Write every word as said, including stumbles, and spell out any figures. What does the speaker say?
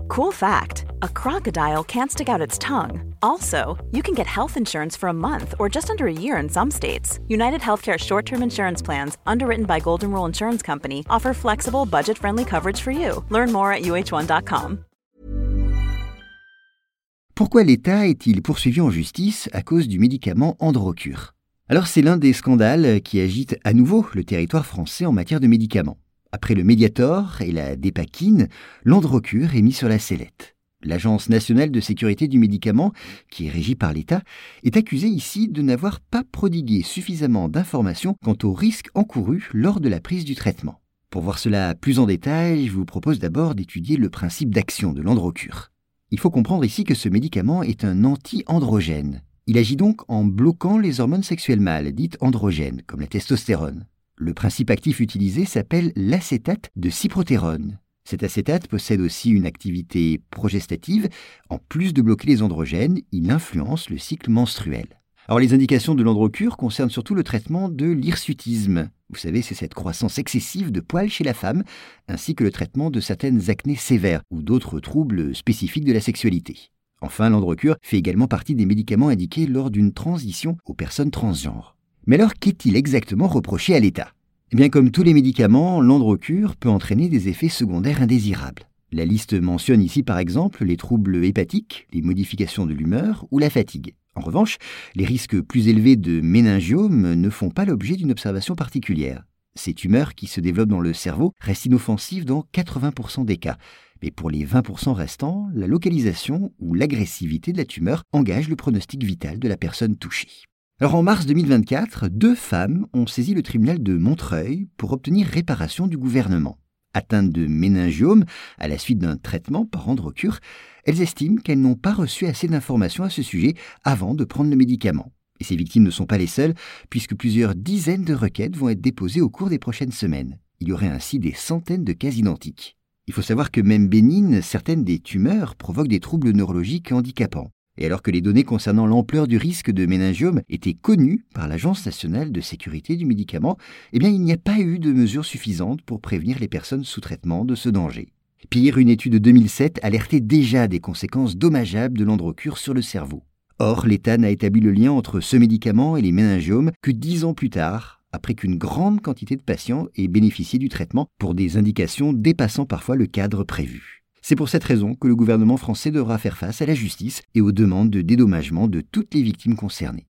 Cool fact, a crocodile can't stick out its tongue. Also, you can get health insurance for a month or just under a year in some states. United Healthcare short-term insurance plans, underwritten by Golden Rule Insurance Company, offer flexible, budget-friendly coverage for you. Learn more at U H one dot com. Pourquoi l'État est-il poursuivi en justice à cause du médicament Androcur ? Alors c'est l'un des scandales qui agite à nouveau le territoire français en matière de médicaments. Après le Mediator et la Dépakine, l'Androcur est mis sur la sellette. L'Agence nationale de sécurité du médicament, qui est régie par l'État, est accusée ici de n'avoir pas prodigué suffisamment d'informations quant aux risques encourus lors de la prise du traitement. Pour voir cela plus en détail, je vous propose d'abord d'étudier le principe d'action de l'Androcur. Il faut comprendre ici que ce médicament est un anti-androgène. Il agit donc en bloquant les hormones sexuelles mâles, dites androgènes, comme la testostérone. Le principe actif utilisé s'appelle l'acétate de cyprotérone. Cet acétate possède aussi une activité progestative. En plus de bloquer les androgènes, il influence le cycle menstruel. Alors les indications de l'Androcur concernent surtout le traitement de l'hirsutisme. Vous savez, c'est cette croissance excessive de poils chez la femme, ainsi que le traitement de certaines acnées sévères ou d'autres troubles spécifiques de la sexualité. Enfin, l'Androcur fait également partie des médicaments indiqués lors d'une transition aux personnes transgenres. Mais alors, qu'est-il exactement reproché à l'État ? Eh bien, comme tous les médicaments, l'Androcur peut entraîner des effets secondaires indésirables. La liste mentionne ici par exemple les troubles hépatiques, les modifications de l'humeur ou la fatigue. En revanche, les risques plus élevés de méningiome ne font pas l'objet d'une observation particulière. Ces tumeurs qui se développent dans le cerveau restent inoffensives dans quatre-vingts pour cent des cas. Mais pour les vingt pour cent restants, la localisation ou l'agressivité de la tumeur engage le pronostic vital de la personne touchée. Alors en mars deux mille vingt-quatre, deux femmes ont saisi le tribunal de Montreuil pour obtenir réparation du gouvernement. Atteintes de méningiome à la suite d'un traitement par Androcur, elles estiment qu'elles n'ont pas reçu assez d'informations à ce sujet avant de prendre le médicament. Et ces victimes ne sont pas les seules, puisque plusieurs dizaines de requêtes vont être déposées au cours des prochaines semaines. Il y aurait ainsi des centaines de cas identiques. Il faut savoir que même bénignes, certaines des tumeurs provoquent des troubles neurologiques handicapants. Et alors que les données concernant l'ampleur du risque de méningiome étaient connues par l'Agence nationale de sécurité du médicament, eh bien il n'y a pas eu de mesures suffisantes pour prévenir les personnes sous traitement de ce danger. Pire, une étude de deux mille sept alertait déjà des conséquences dommageables de l'Androcur sur le cerveau. Or, l'État n'a établi le lien entre ce médicament et les méningiomes que dix ans plus tard, après qu'une grande quantité de patients aient bénéficié du traitement pour des indications dépassant parfois le cadre prévu. C'est pour cette raison que le gouvernement français devra faire face à la justice et aux demandes de dédommagement de toutes les victimes concernées.